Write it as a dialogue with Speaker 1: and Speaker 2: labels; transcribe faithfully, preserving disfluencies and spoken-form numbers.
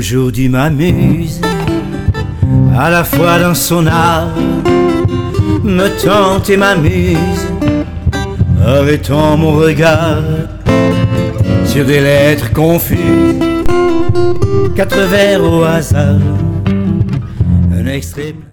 Speaker 1: aujourd'hui m'amuse, à la fois dans son art, me tente et m'amuse, arrêtant mon regard sur des lettres confuses, quatre vers au hasard, un extrait.